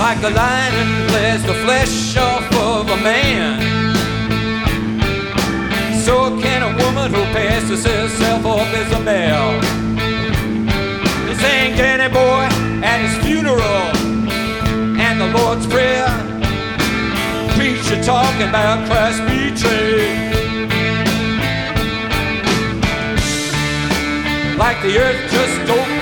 Like a lion flesh the flesh off of a man, so can a woman who passes herself off as a male. They sang Danny Boy at his funeral and the Lord's Prayer. Preacher talking about Christ betrayed. Like the earth just don't